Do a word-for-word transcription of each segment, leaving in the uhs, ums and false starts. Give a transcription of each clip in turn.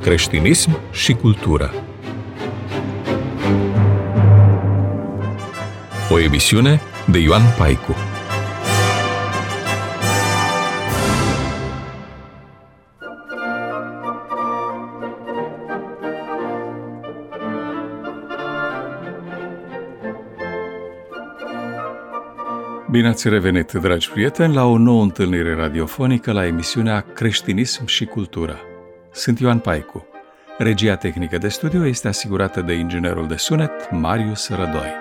creștinism și cultură. O emisiune de Ioan Paicu. Bine ați revenit, dragi prieteni, la o nouă întâlnire radiofonică la emisiunea Creștinism și cultură. Sunt Ioan Paicu. Regia tehnică de studio este asigurată de inginerul de sunet Marius Rădoi.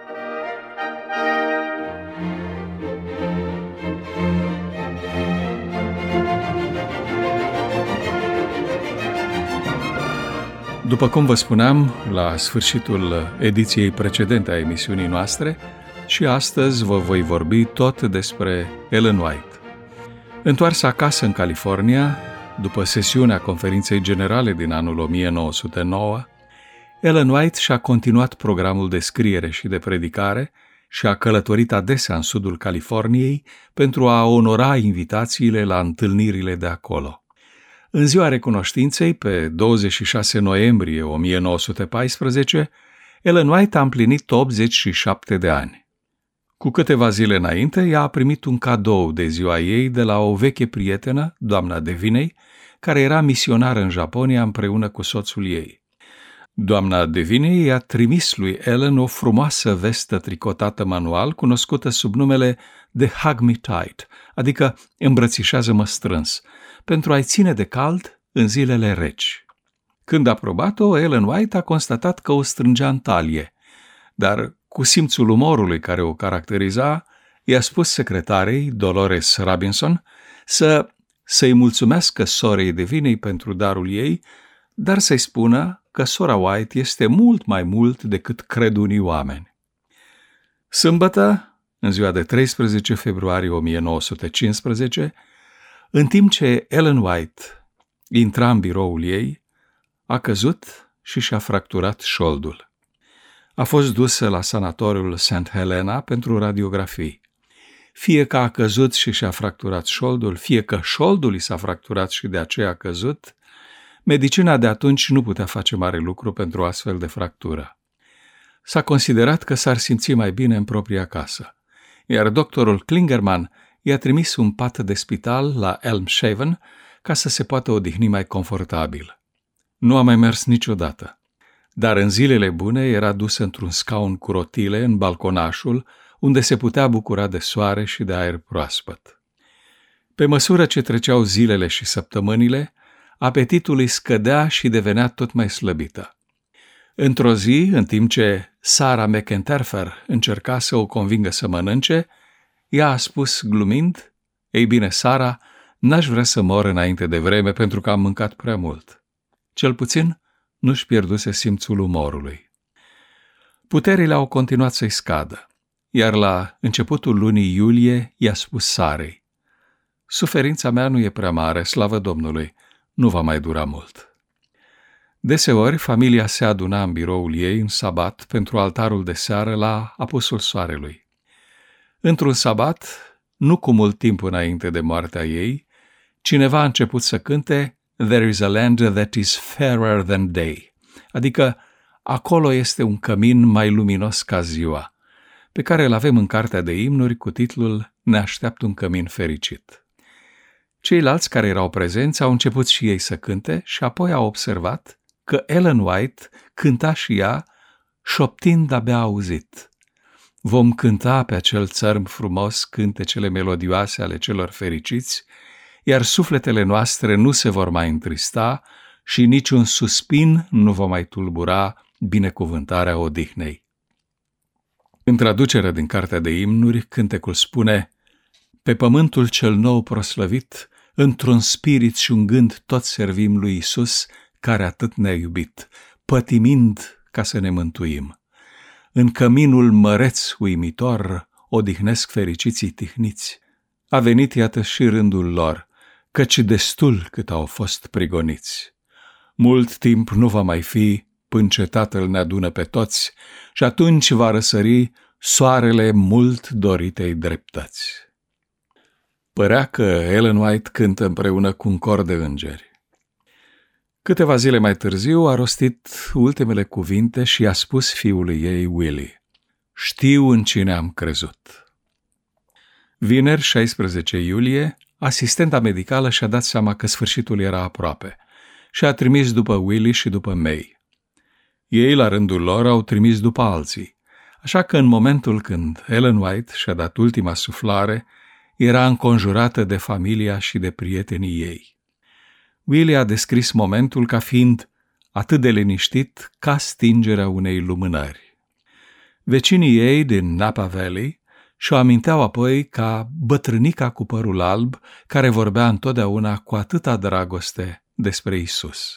După cum vă spuneam, la sfârșitul ediției precedente a emisiunii noastre, și astăzi vă voi vorbi tot despre Ellen White. Întoarsă acasă în California, după sesiunea conferinței generale din anul o mie nouă sute nouă, Ellen White și-a continuat programul de scriere și de predicare și a călătorit adesea în sudul Californiei pentru a onora invitațiile la întâlnirile de acolo. În ziua recunoștinței, pe douăzeci și șase noiembrie o mie nouă sute paisprezece, Ellen White a împlinit optzeci și șapte de ani. Cu câteva zile înainte, ea a primit un cadou de ziua ei de la o veche prietenă, doamna Deviney, care era misionară în Japonia împreună cu soțul ei. Doamna Deviney i-a trimis lui Ellen o frumoasă vestă tricotată manual, cunoscută sub numele de Hug Me Tight, adică îmbrățișează-mă strâns, pentru a-i ține de cald în zilele reci. Când a probat-o, Ellen White a constatat că o strângea în talie, dar cu simțul umorului care o caracteriza, i-a spus secretarei, Dolores Robinson, să, să-i mulțumească sorei Deviney pentru darul ei, dar să-i spună că sora White este mult mai mult decât cred unii oameni. Sâmbătă, în ziua de treisprezece februarie o mie nouă sute cincisprezece, în timp ce Ellen White intra în biroul ei, a căzut și și-a fracturat șoldul. A fost dusă la sanatoriul Saint Helena pentru radiografii. Fie că a căzut și și-a fracturat șoldul, fie că șoldul i s-a fracturat și de aceea a căzut, medicina de atunci nu putea face mare lucru pentru astfel de fractură. S-a considerat că s-ar simți mai bine în propria casă, iar doctorul Klingerman i-a trimis un pat de spital la Elmshaven ca să se poată odihni mai confortabil. Nu a mai mers niciodată, dar în zilele bune era dusă într-un scaun cu rotile în balconașul, unde se putea bucura de soare și de aer proaspăt. Pe măsură ce treceau zilele și săptămânile, apetitul îi scădea și devenea tot mai slăbită. Într-o zi, în timp ce Sarah McEnterfer încerca să o convingă să mănânce, ea a spus glumind: „Ei bine, Sarah, n-aș vrea să mor înainte de vreme pentru că am mâncat prea mult." Cel puțin nu-și pierduse simțul umorului. Puterile au continuat să-i scadă, iar la începutul lunii iulie i-a spus Sarei: „Suferința mea nu e prea mare, slavă Domnului, nu va mai dura mult." Deseori, familia se aduna în biroul ei în sabat pentru altarul de seară la apusul soarelui. Într-un sabat, nu cu mult timp înainte de moartea ei, cineva a început să cânte "There is a land that is fairer than day", adică acolo este un cămin mai luminos ca ziua, pe care îl avem în cartea de imnuri cu titlul "Ne așteaptă un cămin fericit". Ceilalți care erau prezenți au început și ei să cânte și apoi au observat că Ellen White cânta și ea, șoptind abia auzit: „Vom cânta pe acel țărm frumos cântecele melodioase ale celor fericiți, iar sufletele noastre nu se vor mai întrista și niciun suspin nu va mai tulbura binecuvântarea odihnei." În traducerea din cartea de imnuri, cântecul spune: „Pe pământul cel nou proslăvit, într-un spirit și un gând tot servim lui Iisus, care atât ne-a iubit, pătimind ca să ne mântuim. În căminul măreț uimitor odihnesc fericiții tihniți. A venit iată și rândul lor, căci destul cât au fost prigoniți. Mult timp nu va mai fi până ce Tatăl ne adună pe toți și atunci va răsări soarele mult doritei dreptăți." Părea că Ellen White cântă împreună cu un cor de îngeri. Câteva zile mai târziu a rostit ultimele cuvinte și a spus fiului ei, Willie: "Știu în cine am crezut." Vineri, șaisprezece iulie, asistenta medicală și-a dat seama că sfârșitul era aproape și a trimis după Willie și după May. Ei, la rândul lor, au trimis după alții, așa că în momentul când Ellen White și-a dat ultima suflare, era înconjurată de familia și de prietenii ei. Willie a descris momentul ca fiind atât de liniștit ca stingerea unei lumânări. Vecinii ei din Napa Valley și-o aminteau apoi ca bătrânica cu părul alb care vorbea întotdeauna cu atâta dragoste despre Isus.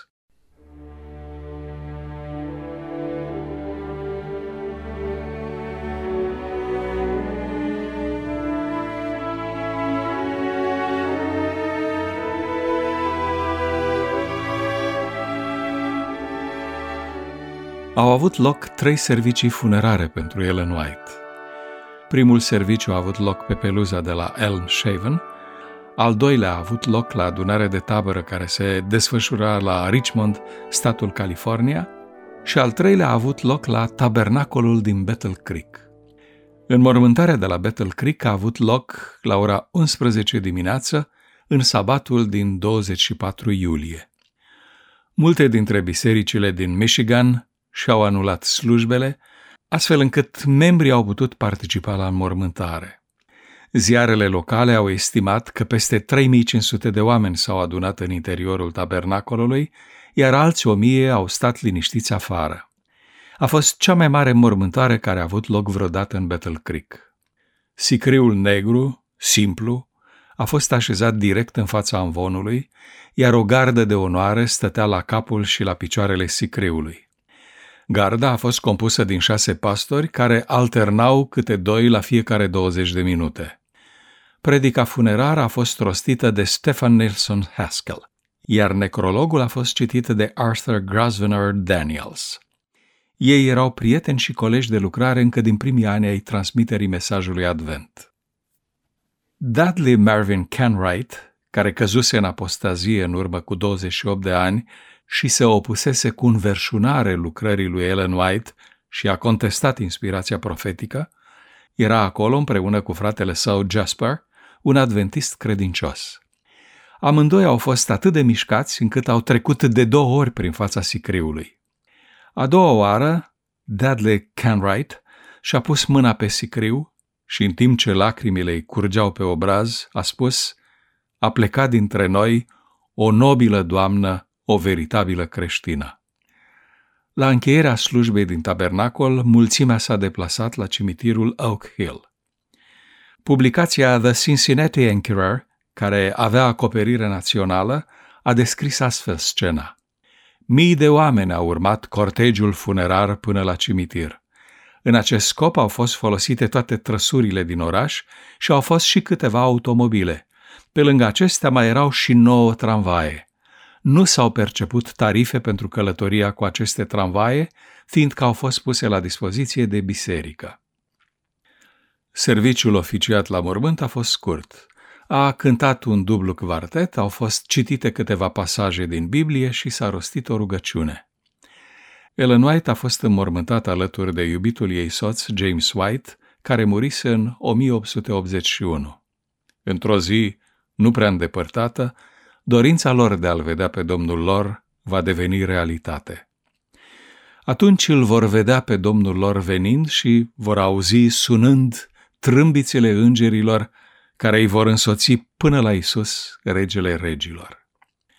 Au avut loc trei servicii funerare pentru Ellen White. Primul serviciu a avut loc pe peluza de la Elm Shaven, al doilea a avut loc la adunarea de tabără care se desfășura la Richmond, statul California, și al treilea a avut loc la tabernacolul din Battle Creek. Înmormântarea de la Battle Creek a avut loc la ora unsprezece dimineață, în sabatul din douăzeci și patru iulie. Multe dintre bisericile din Michigan și-au anulat slujbele, astfel încât membrii au putut participa la înmormântare. Ziarele locale au estimat că peste trei mii cinci sute de oameni s-au adunat în interiorul tabernacolului, iar alți o mie au stat liniștiți afară. A fost cea mai mare înmormântare care a avut loc vreodată în Battle Creek. Sicriul negru, simplu, a fost așezat direct în fața amvonului, iar o gardă de onoare stătea la capul și la picioarele sicriului. Garda a fost compusă din șase pastori care alternau câte doi la fiecare douăzeci de minute. Predica funerară a fost rostită de Stephen Nelson Haskell, iar necrologul a fost citit de Arthur Grosvenor Daniels. Ei erau prieteni și colegi de lucrare încă din primii ani ai transmiterii mesajului Advent. Dudley Marvin Kenwright, care căzuse în apostazie în urmă cu douăzeci și opt de ani și se opusese cu înverșunare lucrării lui Ellen White și a contestat inspirația profetică, era acolo împreună cu fratele său Jasper, un adventist credincios. Amândoi au fost atât de mișcați încât au trecut de două ori prin fața sicriului. A doua oară, Dudley Kenwright și-a pus mâna pe sicriu și în timp ce lacrimile îi curgeau pe obraz, a spus: "A plecat dintre noi o nobilă doamnă, o veritabilă creștină." La încheierea slujbei din tabernacol, mulțimea s-a deplasat la cimitirul Oak Hill. Publicația The Cincinnati Enquirer, care avea acoperire națională, a descris astfel scena. Mii de oameni au urmat cortegiul funerar până la cimitir. În acest scop au fost folosite toate trăsurile din oraș și au fost și câteva automobile. Pe lângă acestea mai erau și nouă tramvaie. Nu s-au perceput tarife pentru călătoria cu aceste tramvaie, fiindcă au fost puse la dispoziție de biserică. Serviciul oficiat la mormânt a fost scurt. A cântat un dublu quartet, au fost citite câteva pasaje din Biblie și s-a rostit o rugăciune. Ellen White a fost înmormântată alături de iubitul ei soț, James White, care murise în o mie opt sute optzeci și unu. Într-o zi, nu prea îndepărtată, dorința lor de a-l vedea pe Domnul lor va deveni realitate. Atunci îl vor vedea pe Domnul lor venind și vor auzi sunând trâmbițele îngerilor care îi vor însoți până la Isus, regele regilor.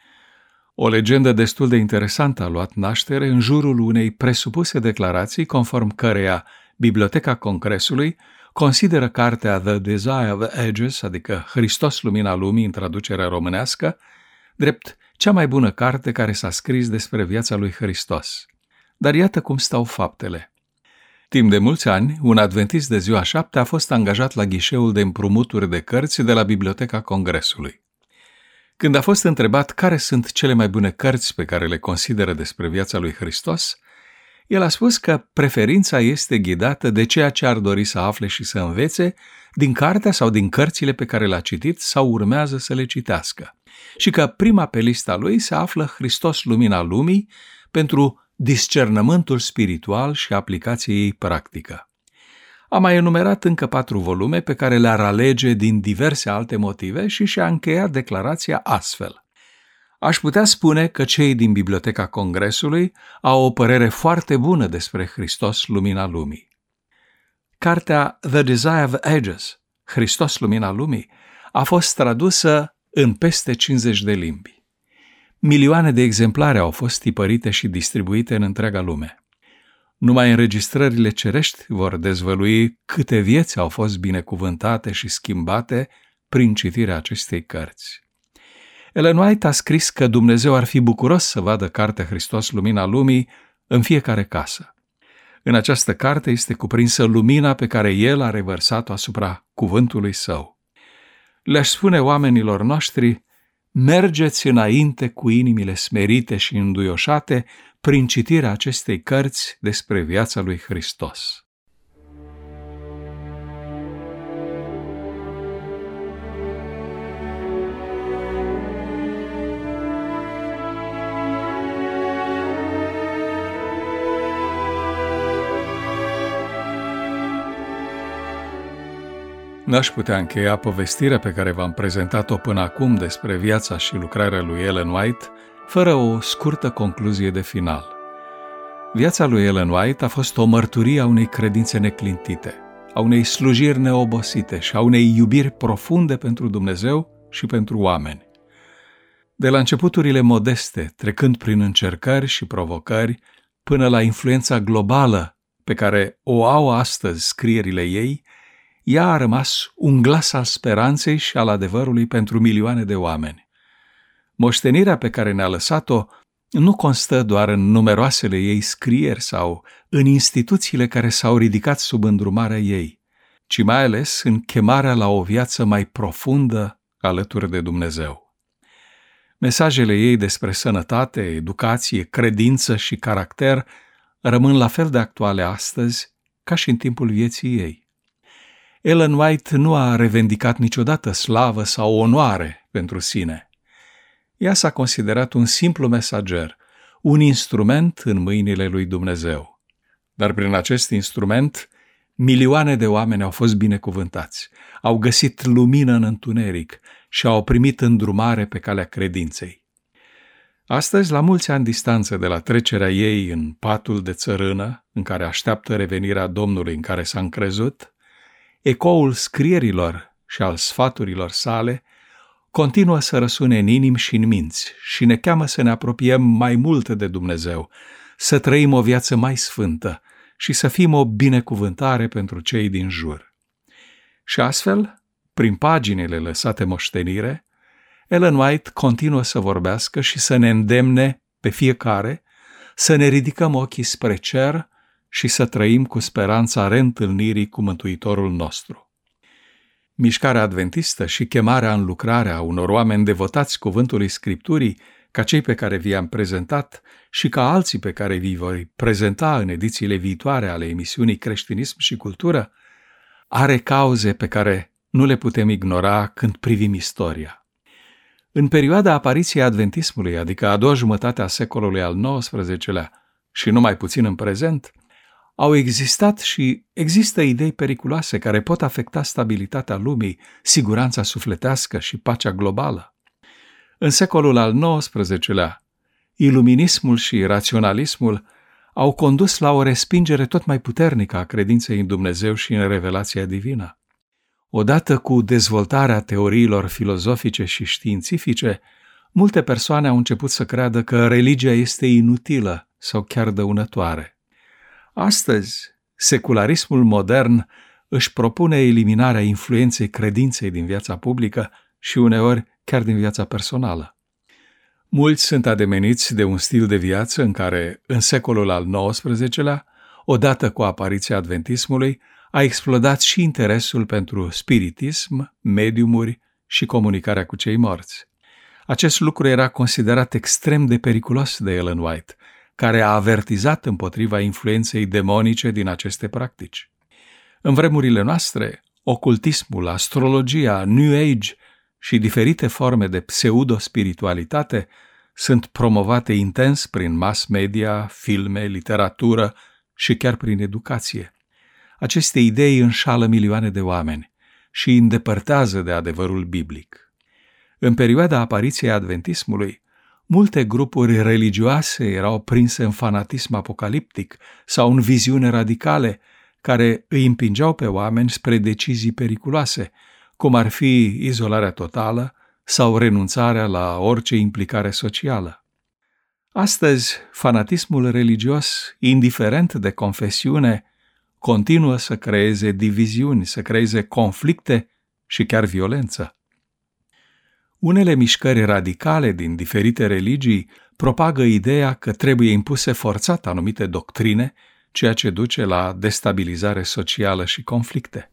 O legendă destul de interesantă a luat naștere în jurul unei presupuse declarații conform căreia Biblioteca Congresului consideră cartea The Desire of the Ages, adică Hristos Lumina Lumii în traducerea românească, drept cea mai bună carte care s-a scris despre viața lui Hristos. Dar iată cum stau faptele. Timp de mulți ani, un adventist de ziua șapte a fost angajat la ghișeul de împrumuturi de cărți de la Biblioteca Congresului. Când a fost întrebat care sunt cele mai bune cărți pe care le consideră despre viața lui Hristos, el a spus că preferința este ghidată de ceea ce ar dori să afle și să învețe din cartea sau din cărțile pe care le-a citit sau urmează să le citească. și că prima pe lista lui se află Hristos Lumina Lumii pentru discernământul spiritual și aplicația ei practică. A mai enumerat încă patru volume pe care le-ar alege din diverse alte motive și și-a încheiat declarația astfel. Aș putea spune că cei din Biblioteca Congresului au o părere foarte bună despre Hristos Lumina Lumii. Cartea The Desire of Ages, Hristos Lumina Lumii, a fost tradusă în peste cincizeci de limbi. Milioane de exemplare au fost tipărite și distribuite în întreaga lume. Numai înregistrările cerești vor dezvălui câte vieți au fost binecuvântate și schimbate prin citirea acestei cărți. Ellen White a scris că Dumnezeu ar fi bucuros să vadă cartea Hristos Lumina Lumii în fiecare casă. În această carte este cuprinsă lumina pe care El a revărsat-o asupra cuvântului Său. Le-aș spune oamenilor noștri, mergeți înainte cu inimile smerite și înduioșate prin citirea acestei cărți despre viața lui Hristos. N-aș putea încheia povestirea pe care v-am prezentat-o până acum despre viața și lucrarea lui Ellen White fără o scurtă concluzie de final. Viața lui Ellen White a fost o mărturie a unei credințe neclintite, a unei slujiri neobosite și a unei iubiri profunde pentru Dumnezeu și pentru oameni. De la începuturile modeste, trecând prin încercări și provocări, până la influența globală pe care o au astăzi scrierile ei, ea a rămas un glas al speranței și al adevărului pentru milioane de oameni. Moștenirea pe care ne-a lăsat-o nu constă doar în numeroasele ei scrieri sau în instituțiile care s-au ridicat sub îndrumarea ei, ci mai ales în chemarea la o viață mai profundă alături de Dumnezeu. Mesajele ei despre sănătate, educație, credință și caracter rămân la fel de actuale astăzi ca și în timpul vieții ei. Ellen White nu a revendicat niciodată slavă sau onoare pentru sine. Ea s-a considerat un simplu mesager, un instrument în mâinile lui Dumnezeu. Dar prin acest instrument, milioane de oameni au fost binecuvântați, au găsit lumină în întuneric și au primit îndrumare pe calea credinței. Astăzi, la mulți ani distanță de la trecerea ei în patul de țărână, în care așteaptă revenirea Domnului în care s-a încrezut, ecoul scrierilor și al sfaturilor sale continuă să răsune în inimi și în minți și ne cheamă să ne apropiem mai mult de Dumnezeu, să trăim o viață mai sfântă și să fim o binecuvântare pentru cei din jur. Și astfel, prin paginile lăsate moștenire, Ellen White continuă să vorbească și să ne îndemne pe fiecare să ne ridicăm ochii spre cer și să trăim cu speranța reîntâlnirii cu Mântuitorul nostru. Mișcarea adventistă și chemarea în lucrare a unor oameni devotați cuvântului Scripturii, ca cei pe care vi-am prezentat și ca alții pe care vi voi prezenta în edițiile viitoare ale emisiunii Creștinism și Cultură, are cauze pe care nu le putem ignora când privim istoria. În perioada apariției adventismului, adică a doua jumătate a secolului al nouăsprezecelea și numai puțin în prezent, au existat și există idei periculoase care pot afecta stabilitatea lumii, siguranța sufletească și pacea globală. În secolul al nouăsprezecelea, iluminismul și raționalismul au condus la o respingere tot mai puternică a credinței în Dumnezeu și în revelația divină. Odată cu dezvoltarea teoriilor filozofice și științifice, multe persoane au început să creadă că religia este inutilă sau chiar dăunătoare. Astăzi, secularismul modern își propune eliminarea influenței credinței din viața publică și uneori chiar din viața personală. Mulți sunt ademeniți de un stil de viață în care, în secolul al nouăsprezecelea, odată cu apariția adventismului, a explodat și interesul pentru spiritism, mediumuri și comunicarea cu cei morți. Acest lucru era considerat extrem de periculos de Ellen White, care a avertizat împotriva influenței demonice din aceste practici. În vremurile noastre, ocultismul, astrologia, New Age și diferite forme de pseudo-spiritualitate sunt promovate intens prin mass media, filme, literatură și chiar prin educație. Aceste idei înșală milioane de oameni și îi îndepărtează de adevărul biblic. În perioada apariției adventismului, multe grupuri religioase erau prinse în fanatism apocaliptic sau în viziuni radicale care îi împingeau pe oameni spre decizii periculoase, cum ar fi izolarea totală sau renunțarea la orice implicare socială. Astăzi, fanatismul religios, indiferent de confesiune, continuă să creeze diviziuni, să creeze conflicte și chiar violență. Unele mișcări radicale din diferite religii propagă ideea că trebuie impuse forțat anumite doctrine, ceea ce duce la destabilizare socială și conflicte.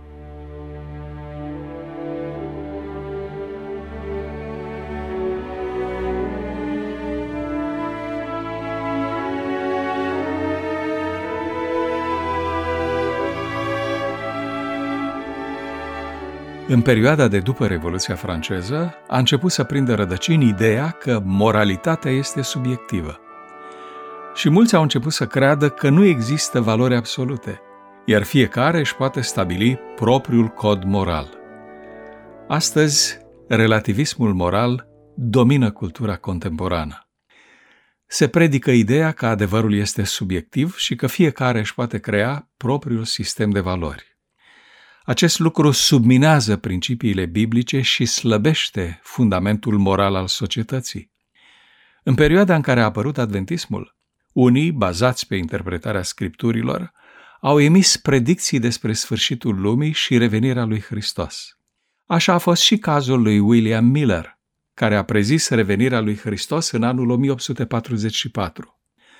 În perioada de după Revoluția franceză a început să prindă rădăcini ideea că moralitatea este subiectivă. Și mulți au început să creadă că nu există valori absolute, iar fiecare își poate stabili propriul cod moral. Astăzi, relativismul moral domină cultura contemporană. Se predică ideea că adevărul este subiectiv și că fiecare își poate crea propriul sistem de valori. Acest lucru subminează principiile biblice și slăbește fundamentul moral al societății. În perioada în care a apărut adventismul, unii, bazați pe interpretarea scripturilor, au emis predicții despre sfârșitul lumii și revenirea lui Hristos. Așa a fost și cazul lui William Miller, care a prezis revenirea lui Hristos în anul o mie opt sute patruzeci și patru.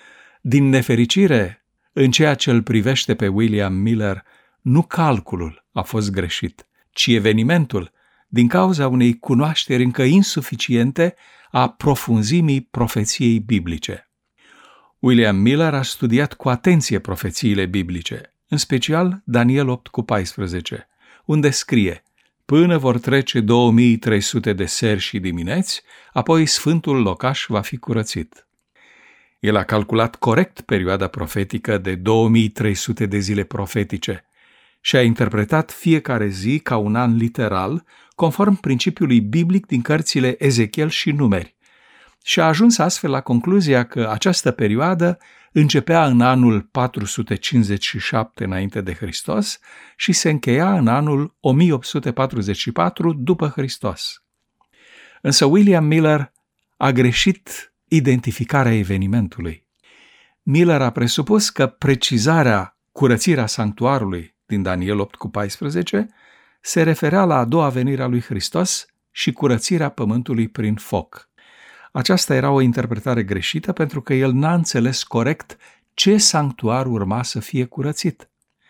Din nefericire, în ceea ce îl privește pe William Miller, nu calculul a fost greșit, ci evenimentul, din cauza unei cunoașteri încă insuficiente a profunzimii profeției biblice. William Miller a studiat cu atenție profețiile biblice, în special Daniel opt cu paisprezece, unde scrie: până vor trece două mii trei sute de seri și dimineți, apoi sfântul locaș va fi curățit. El a calculat corect perioada profetică de două mii trei sute de zile profetice și a interpretat fiecare zi ca un an literal, conform principiului biblic din cărțile Ezechiel și Numeri, și a ajuns astfel la concluzia că această perioadă începea în anul patru sute cincizeci și șapte înainte de Hristos și se încheia în anul o mie opt sute patruzeci și patru după Hristos. Însă William Miller a greșit identificarea evenimentului. Miller a presupus că precizarea curățirea sanctuarului din Daniel opt cu paisprezece se referea la a doua venire a lui Hristos și curățirea pământului prin foc. Aceasta era o interpretare greșită pentru că el n-a înțeles corect ce sanctuar urma să fie curățit.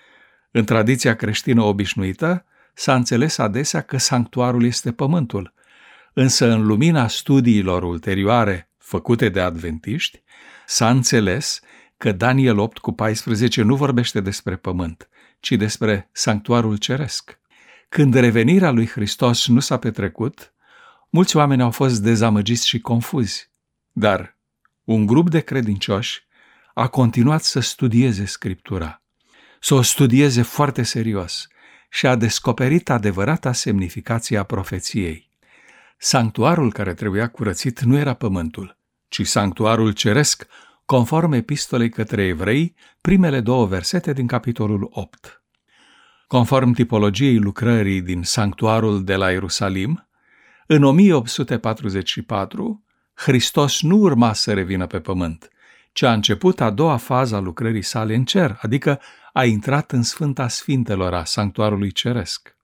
În tradiția creștină obișnuită s-a înțeles adesea că sanctuarul este pământul, însă în lumina studiilor ulterioare făcute de adventiști s-a înțeles că Daniel opt cu paisprezece nu vorbește despre pământ, ci despre sanctuarul ceresc. Când revenirea lui Hristos nu s-a petrecut, mulți oameni au fost dezamăgiți și confuzi, dar un grup de credincioși a continuat să studieze Scriptura, să o studieze foarte serios și a descoperit adevărata semnificație a profeției. Sanctuarul care trebuia curățit nu era pământul, ci sanctuarul ceresc, conform epistolei către evrei, primele două versete din capitolul opt. Conform tipologiei lucrării din sanctuarul de la Ierusalim, în o mie opt sute patruzeci și patru, Hristos nu urma să revină pe pământ, ci a început a doua fază a lucrării sale în cer, adică a intrat în Sfânta Sfintelor a sanctuarului ceresc.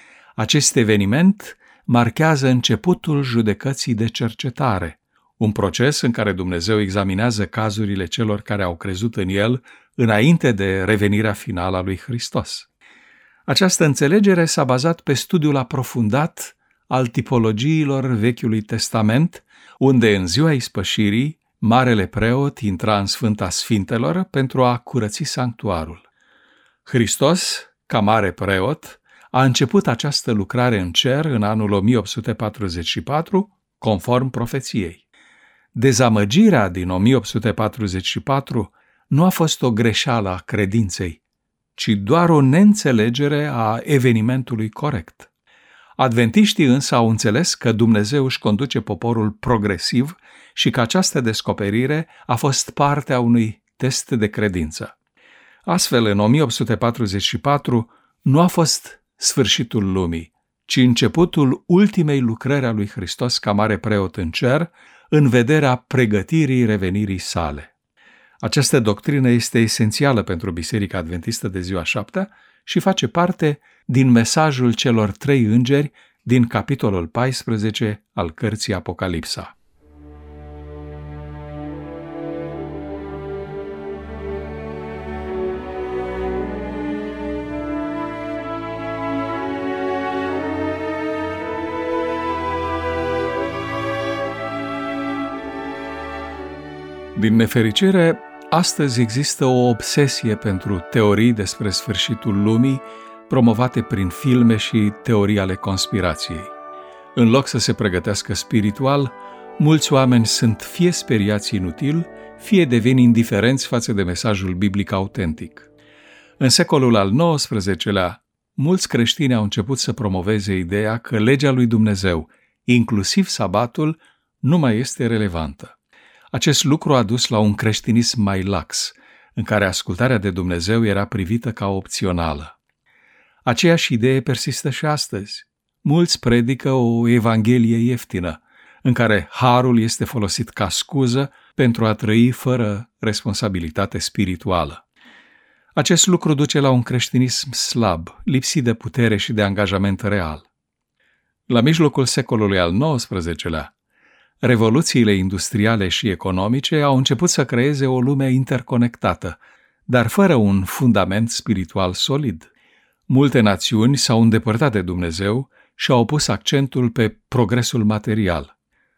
Acest eveniment marchează începutul judecății de cercetare, un proces în care Dumnezeu examinează cazurile celor care au crezut în El înainte de revenirea finală a lui Hristos. Această înțelegere s-a bazat pe studiul aprofundat al tipologiilor Vechiului Testament, unde în ziua ispășirii, marele preot intra în Sfânta Sfintelor pentru a curăți sanctuarul. Hristos, ca mare preot, a început această lucrare în cer în anul o mie opt sute patruzeci și patru, conform profeției. Dezamăgirea din o mie opt sute patruzeci și patru nu a fost o greșeală a credinței, ci doar o neînțelegere a evenimentului corect. Adventiștii însă au înțeles că Dumnezeu își conduce poporul progresiv și că această descoperire a fost parte a unui test de credință. Astfel, în o mie opt sute patruzeci și patru nu a fost sfârșitul lumii, ci începutul ultimei lucrări a lui Hristos ca mare preot în cer, în vederea pregătirii revenirii sale. Această doctrină este esențială pentru Biserica Adventistă de ziua șaptea și face parte din mesajul celor trei îngeri din capitolul paisprezece al cărții Apocalipsa. Din nefericire, astăzi există o obsesie pentru teorii despre sfârșitul lumii, promovate prin filme și teorii ale conspirației. În loc să se pregătească spiritual, mulți oameni sunt fie speriați inutil, fie devin indiferenți față de mesajul biblic autentic. În secolul al nouăsprezecelea, mulți creștini au început să promoveze ideea că legea lui Dumnezeu, inclusiv sabatul, nu mai este relevantă. Acest lucru a dus la un creștinism mai lax, în care ascultarea de Dumnezeu era privită ca opțională. Aceeași idee persistă și astăzi. Mulți predică o evanghelie ieftină, în care harul este folosit ca scuză pentru a trăi fără responsabilitate spirituală. Acest lucru duce la un creștinism slab, lipsit de putere și de angajament real. La mijlocul secolului al nouăsprezecelea, revoluțiile industriale și economice au început să creeze o lume interconectată, dar fără un fundament spiritual solid. Multe națiuni s-au îndepărtat de Dumnezeu și au pus accentul pe progresul material.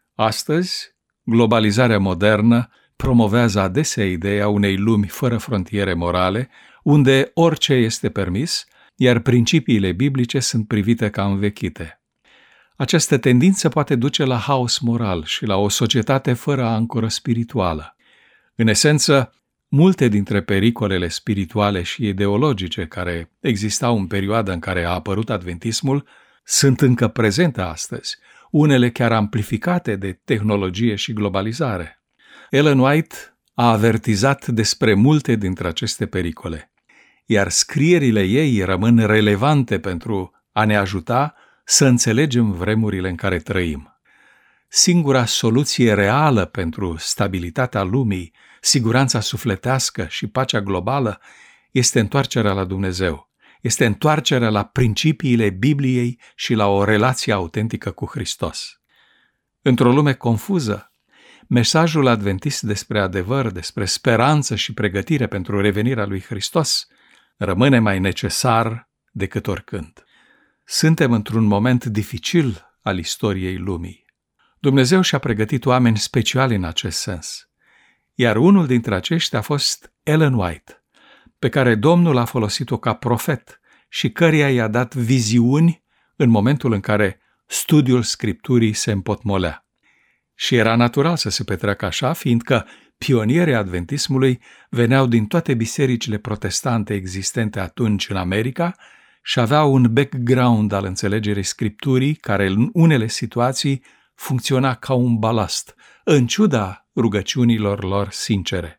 Astăzi, globalizarea modernă promovează adesea ideea unei lumi fără frontiere morale, unde orice este permis, iar principiile biblice sunt privite ca învechite. Această tendință poate duce la haos moral și la o societate fără ancoră spirituală. În esență, multe dintre pericolele spirituale și ideologice care existau în perioada în care a apărut adventismul sunt încă prezente astăzi, unele chiar amplificate de tehnologie și globalizare. Ellen White a avertizat despre multe dintre aceste pericole, iar scrierile ei rămân relevante pentru a ne ajuta să înțelegem vremurile în care trăim. Singura soluție reală pentru stabilitatea lumii, siguranța sufletească și pacea globală este întoarcerea la Dumnezeu, este întoarcerea la principiile Bibliei și la o relație autentică cu Hristos. Într-o lume confuză, mesajul adventist despre adevăr, despre speranță și pregătire pentru revenirea lui Hristos rămâne mai necesar decât oricând. Suntem într-un moment dificil al istoriei lumii. Dumnezeu și-a pregătit oameni speciali în acest sens, iar unul dintre aceștia a fost Ellen White, pe care Domnul a folosit-o ca profet și căreia i-a dat viziuni în momentul în care studiul Scripturii se împotmolea. Și era natural să se petreacă așa, fiindcă pionierii adventismului veneau din toate bisericile protestante existente atunci în America și aveau un background al înțelegerii Scripturii care în unele situații funcționa ca un balast, în ciuda rugăciunilor lor sincere.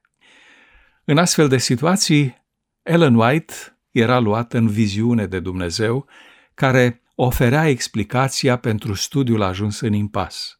În astfel de situații, Ellen White era luată în viziune de Dumnezeu, care oferea explicația pentru studiul ajuns în impas.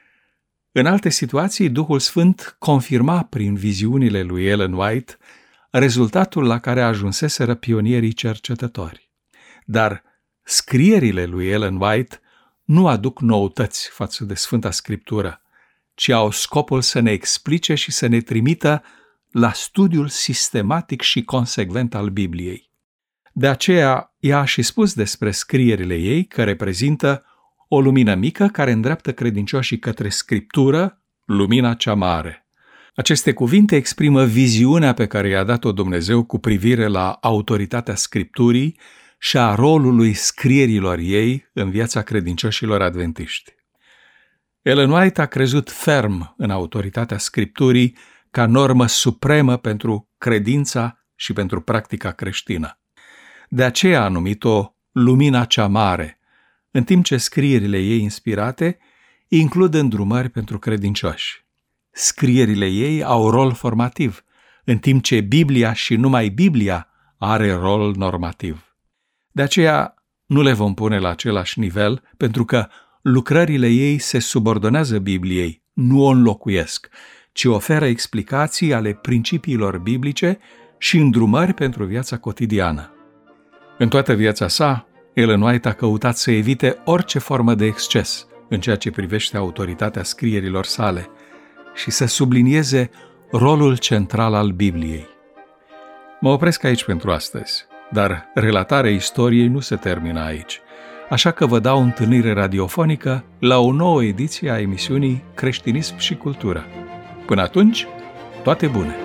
În alte situații, Duhul Sfânt confirma prin viziunile lui Ellen White rezultatul la care ajunseseră pionierii cercetători. Dar scrierile lui Ellen White nu aduc noutăți față de Sfânta Scriptură, ci au scopul să ne explice și să ne trimită la studiul sistematic și consecvent al Bibliei. De aceea, ea a și spus despre scrierile ei că reprezintă o lumină mică care îndreaptă credincioșii către Scriptură, lumina cea mare. Aceste cuvinte exprimă viziunea pe care i-a dat-o Dumnezeu cu privire la autoritatea Scripturii și a rolului scrierilor ei în viața credincioșilor adventiști. Ellen White a crezut ferm în autoritatea Scripturii ca normă supremă pentru credința și pentru practica creștină. De aceea a numit-o lumina cea mare, în timp ce scrierile ei inspirate includ îndrumări pentru credincioși. Scrierile ei au rol formativ, în timp ce Biblia și numai Biblia are rol normativ. De aceea nu le vom pune la același nivel, pentru că lucrările ei se subordonează Bibliei, nu o înlocuiesc, ci oferă explicații ale principiilor biblice și îndrumări pentru viața cotidiană. În toată viața sa, Ellen White a căutat să evite orice formă de exces în ceea ce privește autoritatea scrierilor sale și să sublinieze rolul central al Bibliei. Mă opresc aici pentru astăzi, dar relatarea istoriei nu se termină aici, așa că vă dau întâlnire radiofonică la o nouă ediție a emisiunii Creștinism și Cultură. Până atunci, toate bune!